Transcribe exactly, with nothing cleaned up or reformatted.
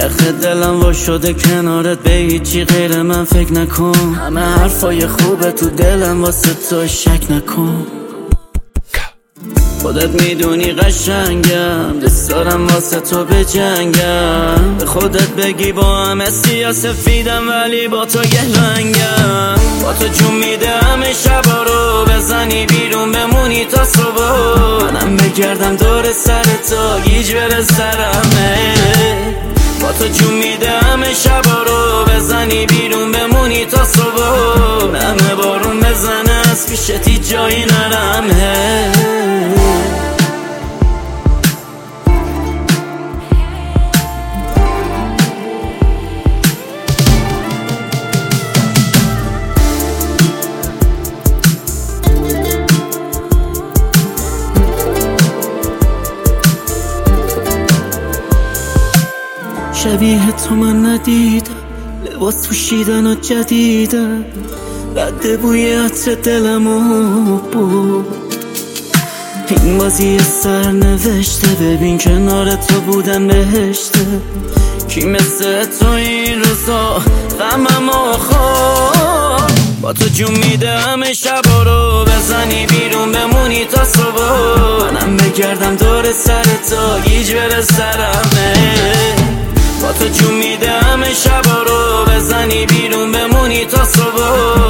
یخ دلم وا شده کنارت، به هیچی غیر من فکر نکن. همه حرفای خوبه تو دلم واسه تو، شک نکن. خودت میدونی قشنگم، دوست دارم واسه تو بجنگم. به خودت بگی با همه سیاسفیدم ولی با تو گهلنگم. با تو جون میده همه شبا رو، بزنی بیرون بمونی تا صبح. منم بگردم دور سر تو، گیج بره سرمه. با تو جون میده همه شبا رو، بزنی بیرون بمونی تا صبح. همه بارون بزنه از پیشتی جایی نرمه. شبیه تو من ندیدم، لباس پوشیدن و جدیدم. رد بوی عطر دلمو بود. این بازی سر نوشته، ببین کنار تو بودن بهشته. کی مثل تو این روزا غممو خواب. با تو جون میده همه شبا رو، بزنی بیرون بمونی تا صبح. منم بگردم دور سر تو، گیج بره سرمه. با تو جون میده همه شبا رو، بزنی بیرون بمونی تا صبح.